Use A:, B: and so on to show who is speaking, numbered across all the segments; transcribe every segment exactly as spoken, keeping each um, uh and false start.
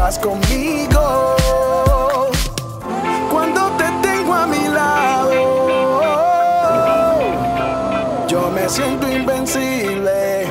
A: vas conmigo. Cuando te tengo a mi lado, yo me siento invencible.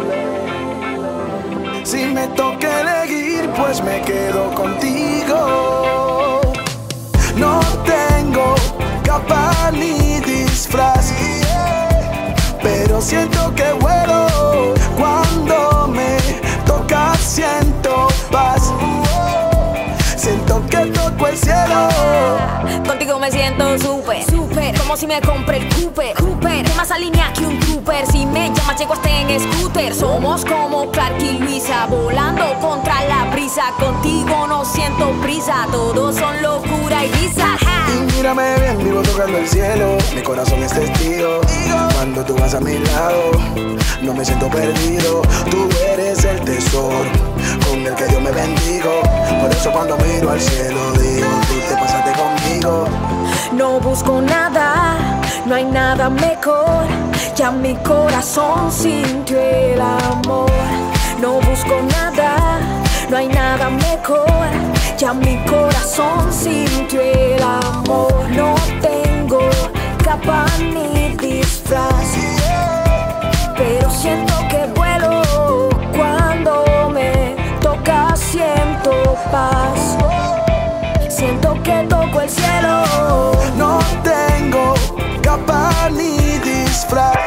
A: Si me toca elegir, pues me quedo contigo. No tengo capa ni disfraz, pero siento que vuelo. Cuando me tocas siento paz. Siento que toco el cielo.
B: Contigo me siento súper, súper. Como si me compré el Cooper, Cooper. Más alinea que un trooper. Si me llamas llego hasta en scooter. Somos como Clark y Luisa, volando contra la brisa. Contigo no siento prisa, todos son locura y risa.
A: Y mírame bien, vivo tocando el cielo. Mi corazón es testigo. Cuando tú vas a mi lado, no me siento perdido. Tú eres el tesoro con el que Dios me bendigo. Por eso cuando miro al cielo digo, tú te pasaste conmigo.
B: No busco nada, no hay nada mejor. Ya mi corazón sintió el amor. No busco nada, no hay nada mejor. Ya mi corazón sintió el amor. No tengo capa ni disfraz, pero siento que vuelo. Cuando me toca siento paz. Siento que toco el cielo.
A: No tengo capa ni disfraz,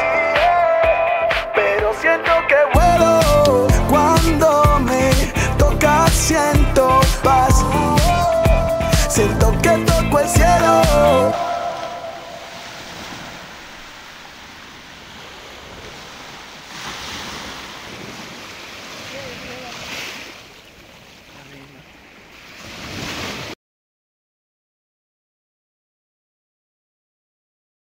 A: pero siento que vuelo. Cuando me toca siento